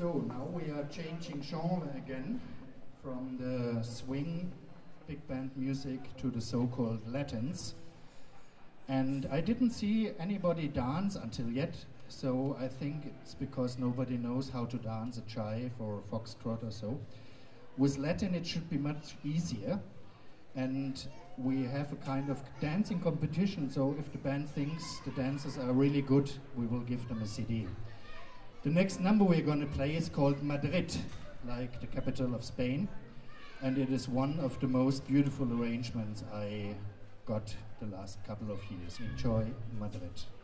So now we are changing genre again from the swing big band music to the so-called Latins. And I didn't see anybody dance until yet, so I think it's because nobody knows how to dance a jive or a foxtrot or so. With Latin it should be much easier, and we have a kind of dancing competition, so if the band thinks the dancers are really good, we will give them a CD. The next number we're going to play is called Madrid, like the capital of Spain, and it is one of the most beautiful arrangements I got the last couple of years. Enjoy Madrid.